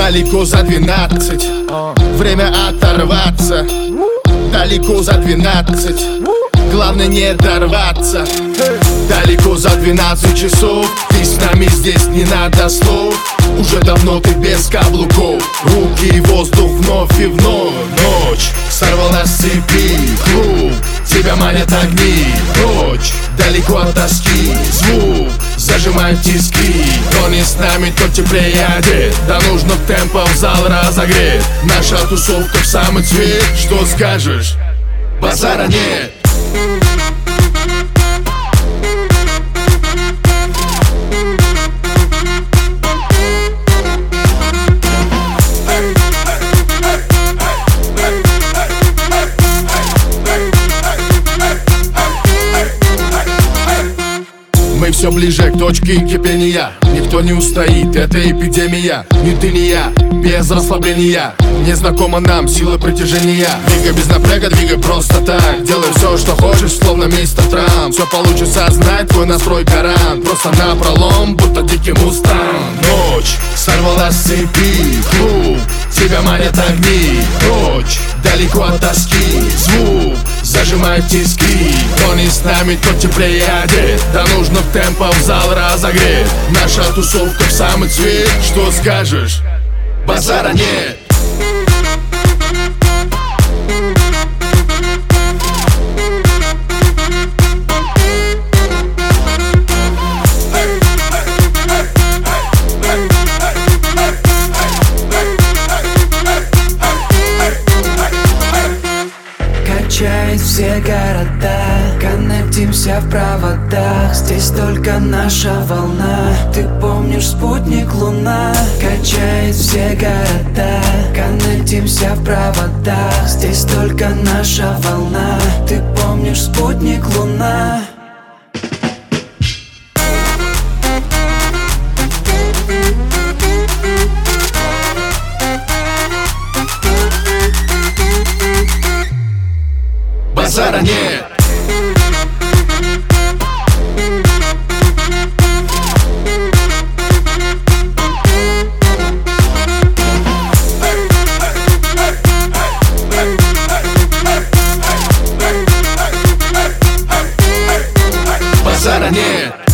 Далеко за 12, время оторваться. Далеко за 12, главное не дорваться. Далеко за 12 часов, ты с нами здесь, не надо слов. Уже давно ты без каблуков, руки и воздух вновь и вновь. Ночь сорвала с цепи, клуб, тебя манят огни. Прочь, далеко от тоски, звук зажимает тиски. Кто не с нами, тот теплее одет, да нужно темпом зал разогреть. Наша тусовка в самый цвет, что скажешь? Базара нет. Мы все ближе к точке кипения. Никто не устоит, это эпидемия. Ни ты, ни я, без расслабления. Незнакома нам сила притяжения. Двигай без напряга, двигай просто так. Делай все, что хочешь, словно мистер Трамп. Все получится, знай твой настрой гарант. Просто напролом, будто дикий мустанг. Ночь сорвала с цепи, клуб, тебя манят огни. Прочь, далеко от тоски, звук зажимает тиски. Кто не с нами, тот теплее одет, да нужно темпом зал разогреть. Наша тусовка в самый цвет, что скажешь? Базара нет. Качает все города, коннектимся в проводах. Здесь только наша волна, ты помнишь спутник Луна. Качает все города, коннектимся в проводах. Здесь только наша волна, ты помнишь спутник Луна. Базара нет. Базара нет.